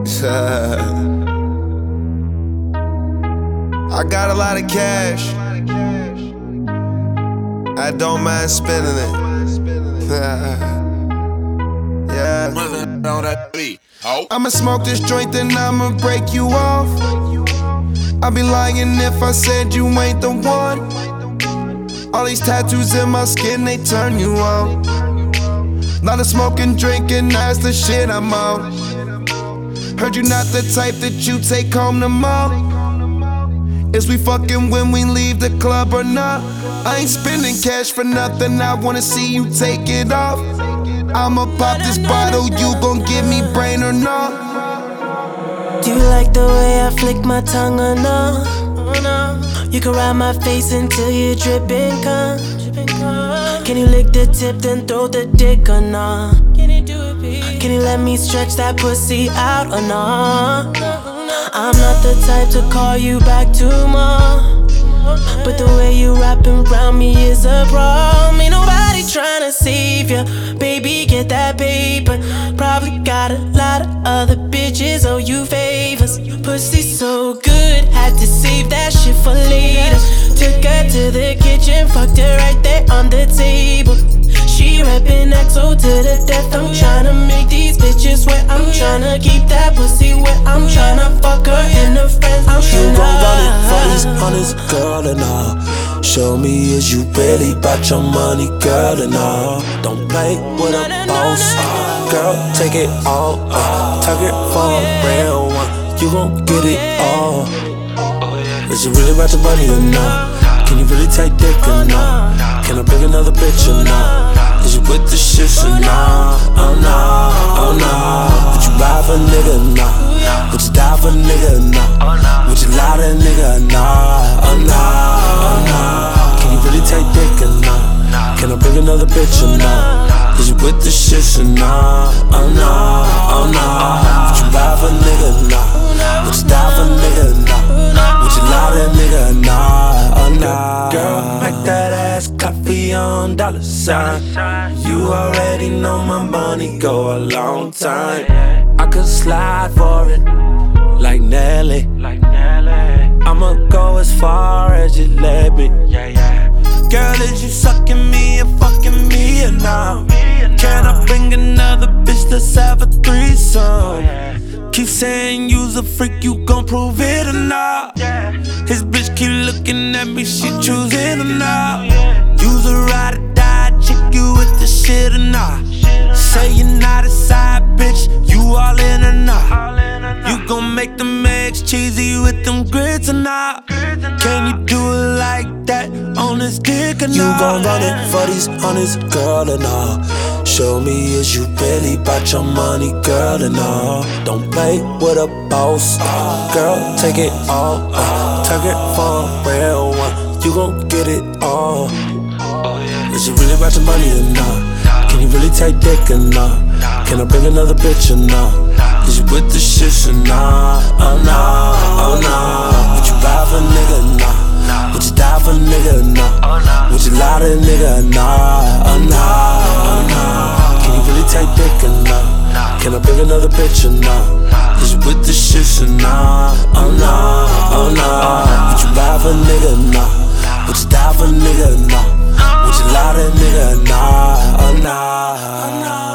I got a lot of cash. I don't mind spending it. Yeah. I'ma smoke this joint, then I'ma break you off. I'd be lying if I said you ain't the one. All these tattoos in my skin, they turn you on. Lot of smoking, drinking, that's the shit I'm on. Heard you not the type that you take home to mom. Is we fucking when we leave the club or not? I ain't spending cash for nothing, I wanna see you take it off. I'ma pop this bottle, you gon' give me brain or not? Do you like the way I flick my tongue or no? You can ride my face until you're dripping cum. Can you lick the tip then throw the dick or no? Can you let me stretch that pussy out or no? I'm not the type to call you back tomorrow, but the way you wrapping around me is a problem. Ain't nobody tryna save ya, baby, get that paper. Probably got a lot of other bitches owe you favors. Pussy so good, had to save that shit for later. Took her to the kitchen, fucked her right there on the table. She rapping XO to the death. I'm tryna make these bitches wet. I'm tryna keep that pussy wet. I'm tryna fuck her and her friends. You gon' run it for these hundreds, girl, and all. Show me is you really bout your money, girl, and all. Don't play with a boss, girl, take it all. Target for a real one, you gon' get it all. Is you really bout your money or not? Can you really take dick or not? Can I bring another bitch or not? Is you with the shits or not? Oh no, oh no. Would you ride for a nigga or not? Would you die for a nigga or not? Would you lie to a nigga or not? Oh no, oh no. Can you really take dick or not? Can I bring another bitch or not? Is you with the shits or not? Oh no, oh no. Would you ride for a nigga or not? Would you die for a nigga or not? Would you lie to a nigga or not? Oh no. Girl, make that ass clap for your dollar sign. You already know my money go a long time. I could slide for it like Nelly. I'ma go as far as you let me. Girl, is you sucking me and fucking me or not? Can I bring another bitch, let's have a threesome? Keep saying you's a freak, you gon' prove it or not? His bitch keep looking at me, she choosing or not? You's a ride or die chick, you with the shit or not? Say you're not a side bitch, you all in or not? You gon' make them eggs cheesy with them grits or not? Can you do it like that on this dick or not? You gon' run it for these hundreds, girl, and all. Show me is you really bout your money, girl, and all. Don't play with a boss, girl, take it all. Target for a real one, you gon' get it all. Is you really about your money or not? Can you really take dick or not? Can I bring another bitch or not? Is you with the shits or not? Oh no, oh no. Would you ride for a nigga or not? Would you die for a nigga or not? Would you lie to a nigga or not? Oh no, oh no. Can you really take dick or not? Can I bring another bitch or not? Is you with the shits or not? Oh no, oh no. Would you ride for a nigga or not? Would you die for a nigga or not? Would you lie to a nigga or not? Oh no.